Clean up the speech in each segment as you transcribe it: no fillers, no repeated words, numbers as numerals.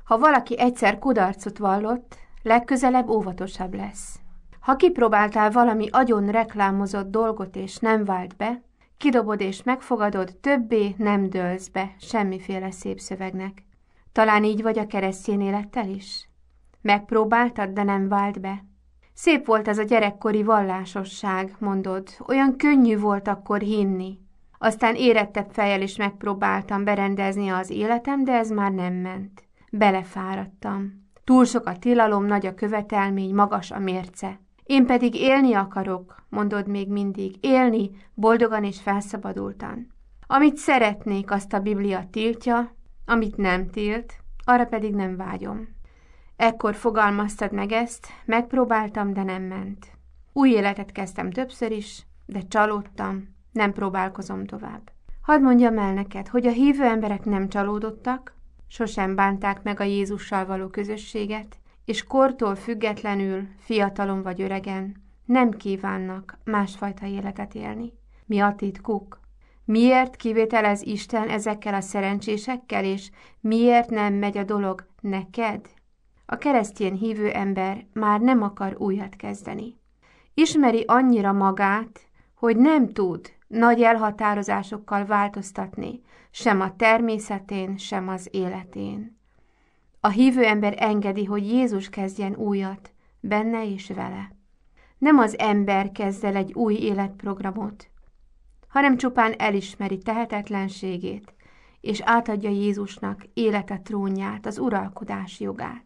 Ha valaki egyszer kudarcot vallott, legközelebb óvatosabb lesz. Ha kipróbáltál valami agyon reklámozott dolgot és nem vált be, kidobod és megfogadod, többé nem dőlsz be semmiféle szép szövegnek. Talán így vagy a keresztény élettel is? Megpróbáltad, de nem vált be. Szép volt ez a gyerekkori vallásosság, mondod, olyan könnyű volt akkor hinni. Aztán érettebb fejjel is megpróbáltam berendezni az életem, de ez már nem ment. Belefáradtam. Túl sok a tilalom, nagy a követelmény, magas a mérce. Én pedig élni akarok, mondod még mindig, élni boldogan és felszabadultan. Amit szeretnék, azt a Biblia tiltja, amit nem tilt, arra pedig nem vágyom. Ekkor fogalmaztad meg ezt, megpróbáltam, de nem ment. Új életet kezdtem többször is, de csalódtam, nem próbálkozom tovább. Hadd mondjam el neked, hogy a hívő emberek nem csalódottak, sosem bánták meg a Jézussal való közösséget, és kortól függetlenül, fiatalon vagy öregen, nem kívánnak másfajta életet élni. Mi a titkuk? Miért kivételez Isten ezekkel a szerencsésekkel, és miért nem megy a dolog neked? A keresztény hívő ember már nem akar újat kezdeni. Ismeri annyira magát, hogy nem tud nagy elhatározásokkal változtatni, sem a természetén, sem az életén. A hívő ember engedi, hogy Jézus kezdjen újat, benne és vele. Nem az ember kezd el egy új életprogramot, hanem csupán elismeri tehetetlenségét, és átadja Jézusnak élete trónját, az uralkodás jogát.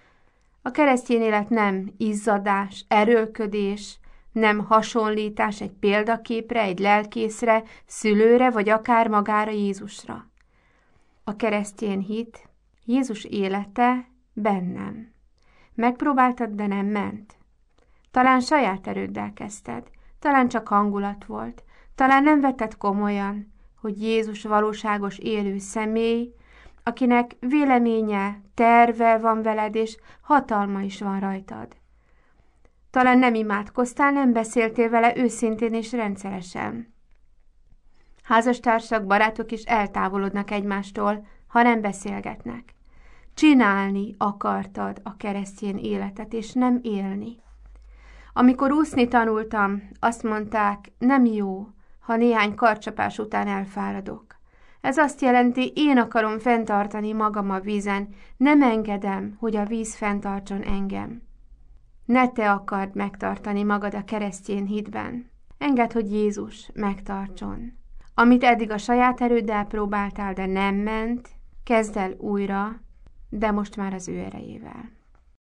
A keresztény élet nem izzadás, erőlködés, nem hasonlítás egy példaképre, egy lelkészre, szülőre, vagy akár magára Jézusra. A keresztény hit, Jézus élete bennem. Megpróbáltad, de nem ment. Talán saját erőddel kezdted, talán csak hangulat volt, talán nem vetted komolyan, hogy Jézus valóságos élő személy, akinek véleménye, terve van veled, és hatalma is van rajtad. Talán nem imádkoztál, nem beszéltél vele őszintén és rendszeresen. Házastársak, barátok is eltávolodnak egymástól, ha nem beszélgetnek. Csinálni akartad a keresztény életet, és nem élni. Amikor úszni tanultam, azt mondták, nem jó, ha néhány karcsapás után elfáradok. Ez azt jelenti, én akarom fenntartani magam a vízen, nem engedem, hogy a víz fenntartson engem. Ne te akard megtartani magad a keresztény hitben. Engedd, hogy Jézus megtartson. Amit eddig a saját erőddel próbáltál, de nem ment, kezd el újra, de most már az ő erejével.